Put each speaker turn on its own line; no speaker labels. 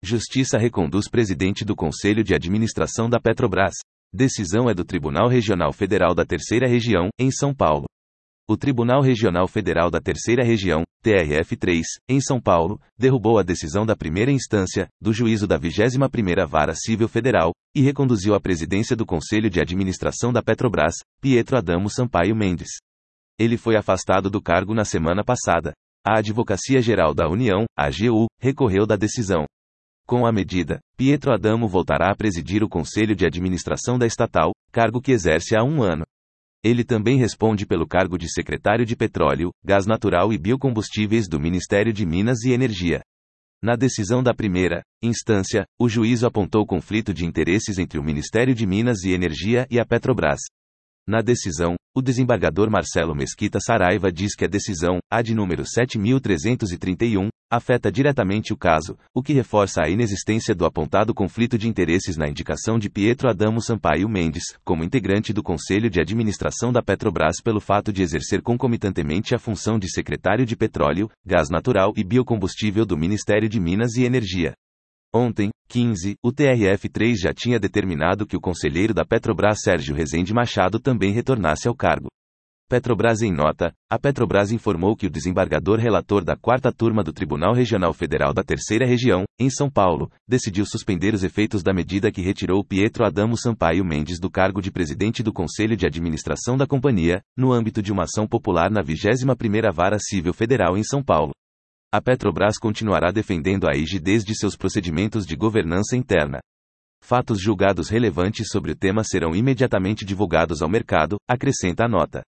Justiça reconduz presidente do Conselho de Administração da Petrobras. Decisão é do Tribunal Regional Federal da Terceira Região, em São Paulo. O Tribunal Regional Federal da Terceira Região, TRF3, em São Paulo, derrubou a decisão da primeira instância, do juízo da 21ª Vara Civil Federal, e reconduziu a presidência do Conselho de Administração da Petrobras, Pietro Adamo Sampaio Mendes. Ele foi afastado do cargo na semana passada. A Advocacia Geral da União, AGU, recorreu da decisão. Com a medida, Pietro Adamo voltará a presidir o Conselho de Administração da estatal, cargo que exerce há 1 ano. Ele também responde pelo cargo de secretário de Petróleo, Gás Natural e Biocombustíveis do Ministério de Minas e Energia. Na decisão da primeira instância, o juízo apontou conflito de interesses entre o Ministério de Minas e Energia e a Petrobras. Na decisão, o desembargador Marcelo Mesquita Saraiva diz que a decisão, a de número 7.331, afeta diretamente o caso, o que reforça a inexistência do apontado conflito de interesses na indicação de Pietro Adamo Sampaio Mendes, como integrante do Conselho de Administração da Petrobras pelo fato de exercer concomitantemente a função de secretário de Petróleo, Gás Natural e Biocombustível do Ministério de Minas e Energia. Ontem, 15, o TRF3 já tinha determinado que o conselheiro da Petrobras Sérgio Rezende Machado também retornasse ao cargo. Petrobras em nota, a Petrobras informou que o desembargador relator da 4ª Turma do Tribunal Regional Federal da Terceira Região, em São Paulo, decidiu suspender os efeitos da medida que retirou Pietro Adamo Sampaio Mendes do cargo de presidente do Conselho de Administração da companhia, no âmbito de uma ação popular na 21ª Vara Civil Federal em São Paulo. A Petrobras continuará defendendo a rigidez de seus procedimentos de governança interna. Fatos julgados relevantes sobre o tema serão imediatamente divulgados ao mercado, acrescenta a nota.